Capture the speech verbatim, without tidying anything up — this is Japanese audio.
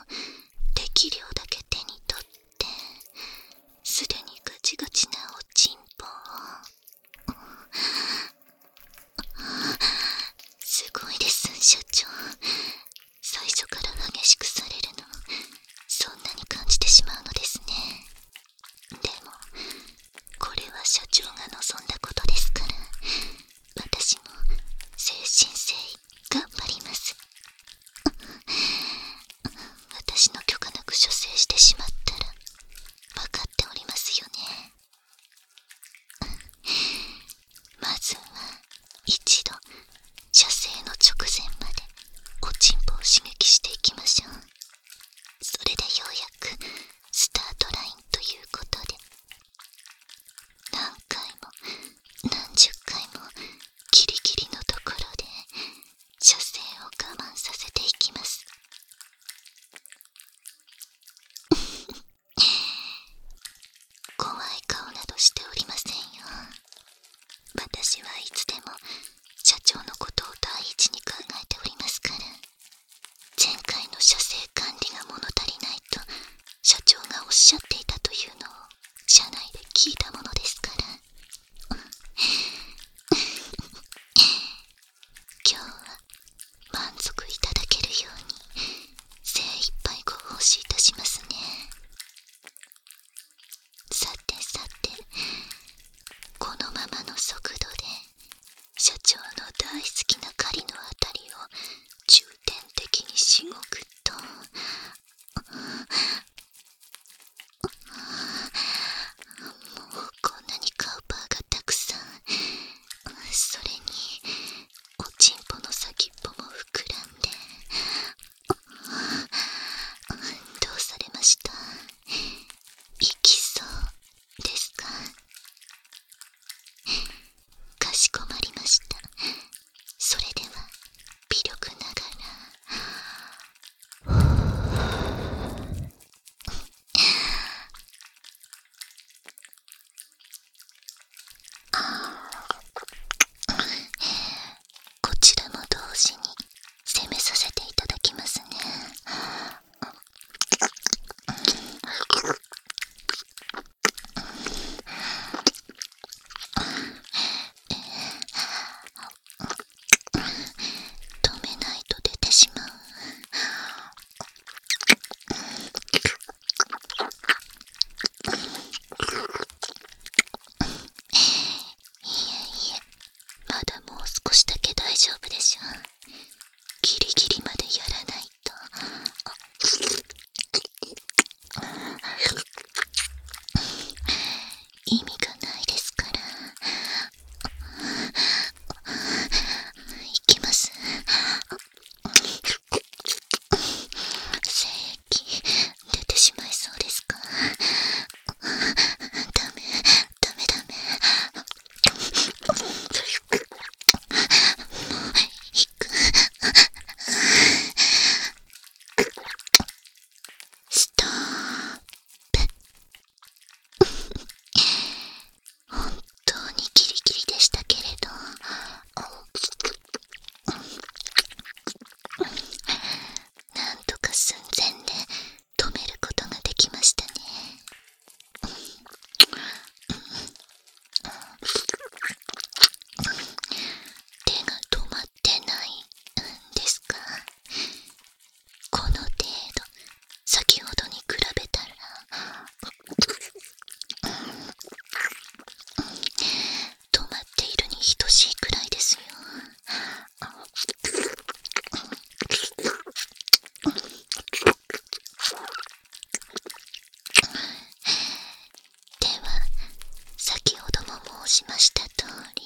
適量だけ手に取って、すでにガチガチなおちんぽを。すごいです社長。最初から激しくされるのそんなに感じてしまうのですね。でもこれは社長が望んだことですから、私も誠心誠意頑張ります。私の許可なく射精してしまったら分かっておりますよね。まずは一度射精の直前までおちんぽを刺激していきましょう。それでようやくスタートラインということで、何回も何十回もギリギリのところで射精を我慢させていきます。怖い顔などしておりませんよ。私はいつでも社長のことを第一に考えておりますから。前回の射精管理が物足りないと社長がおっしゃっていたというのを社内で聞いたものですから。今日は満足いただけるように精一杯ご奉仕いたしますね。さてさて、このままの速度で社長の大好きな狩りのあたりを重点的にしごくと、もうこんなにカウパーがたくさん、それにおちんぽの先っぽも膨らんで、どうされました？いきそうですか？かしこまりました。それでは微力ながらこちらも同時に攻めさせていただきますね。止めないと出てしまう。いえいえ、まだもう少しだけ大丈夫でしょう。ギリギリまでやらないと。意味がないですから。いきます。精液出てしまいそうですか？ダメダメダメ。もう引く。ストップ。本当にギリギリでしたけれど、なんとか寸前で止めることができましたね。手が止まってないんですか？この程度、先ほどに比べたら止まっているに等しいくらいですよ。では先ほども申しました通り、